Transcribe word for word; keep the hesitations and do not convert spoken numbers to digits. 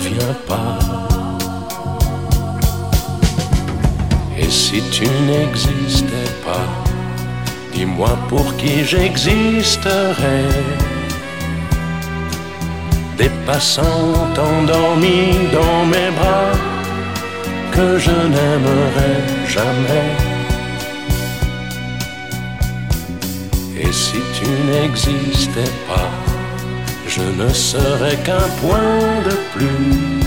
reviens pas. Et si tu n'existais pas, dis-moi pour qui j'existerais. Des passants endormis dans mes bras que je n'aimerais jamais. Et si tu n'existais pas, je ne serais qu'un point de plus